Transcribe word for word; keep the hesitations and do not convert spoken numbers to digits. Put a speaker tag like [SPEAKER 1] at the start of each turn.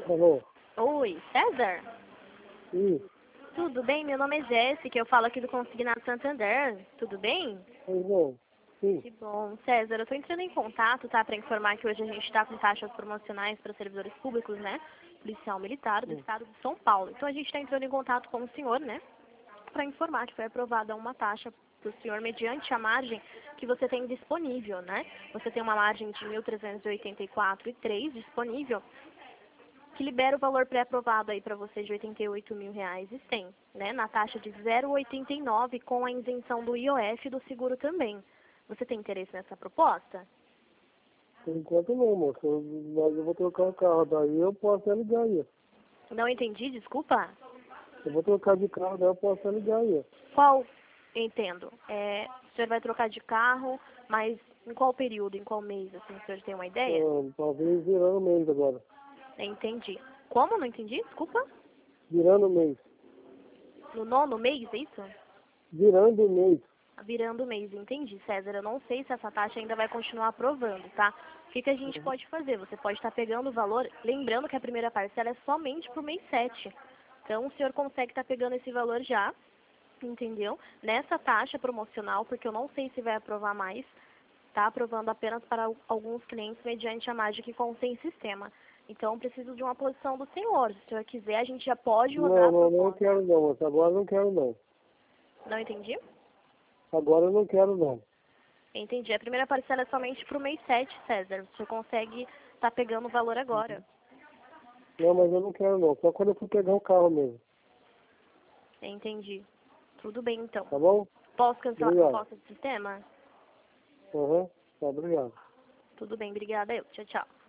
[SPEAKER 1] Alô?
[SPEAKER 2] Oi, César?
[SPEAKER 1] Sim,
[SPEAKER 2] Tudo bem? Meu nome é Jéssica, eu falo aqui do Consignado Santander. Tudo bem?
[SPEAKER 1] pois não. Sim,
[SPEAKER 2] Que bom. César, eu estou entrando em contato, tá? Para informar que hoje a gente está com taxas promocionais para servidores públicos, né? Policial Militar do
[SPEAKER 1] sim.
[SPEAKER 2] Estado de São Paulo. Então a gente está entrando em contato com o senhor, né? Para informar que foi aprovada uma taxa para o senhor mediante a margem que você tem disponível, né? Você tem uma margem de mil trezentos e oitenta e quatro vírgula três disponível, que libera o valor pré-aprovado aí para você de oitenta e oito mil reais e cem, né? Na taxa de zero vírgula oitenta e nove com a isenção do I O F e do seguro também. Você tem interesse nessa proposta?
[SPEAKER 1] Por enquanto não, moço. Eu- Mas eu vou trocar o carro, daí eu posso até ligar aí.
[SPEAKER 2] Não entendi, desculpa.
[SPEAKER 1] Eu vou trocar de carro, daí eu posso até ligar aí.
[SPEAKER 2] Qual? Entendo. É, o senhor vai trocar de carro, mas em qual período, em qual mês, assim, o senhor tem uma ideia?
[SPEAKER 1] Ah, talvez virando o mês agora.
[SPEAKER 2] Entendi. Como? Não entendi, desculpa.
[SPEAKER 1] Virando o mês.
[SPEAKER 2] No nono mês, é isso?
[SPEAKER 1] Virando o mês.
[SPEAKER 2] Virando o mês, entendi, César. Eu não sei se essa taxa ainda vai continuar aprovando, tá? O que, que a gente pode fazer? Você pode estar pegando o valor, lembrando que a primeira parcela é somente para o mês sete. Então, o senhor consegue estar pegando esse valor já, entendeu? Nessa taxa promocional, porque eu não sei se vai aprovar mais, tá aprovando apenas para al- alguns clientes mediante a margem que contém sistema. Então, eu preciso de uma posição do senhor. Se o senhor quiser, a gente já pode rodar
[SPEAKER 1] Não,
[SPEAKER 2] a
[SPEAKER 1] não, não
[SPEAKER 2] proposta.
[SPEAKER 1] quero não, moço. Agora eu não quero não.
[SPEAKER 2] Não entendi?
[SPEAKER 1] Agora eu não quero não.
[SPEAKER 2] Entendi. A primeira parcela é somente para o mês sete, César. Você consegue estar pegando o valor agora.
[SPEAKER 1] Não, mas eu não quero não. Só quando eu for pegar o carro mesmo.
[SPEAKER 2] Entendi. Tudo bem, então.
[SPEAKER 1] Tá bom?
[SPEAKER 2] Posso cancelar a
[SPEAKER 1] Obrigado.
[SPEAKER 2] proposta do sistema?
[SPEAKER 1] Aham. Tá, obrigado.
[SPEAKER 2] Tudo bem, obrigada. Eu. Tchau, tchau.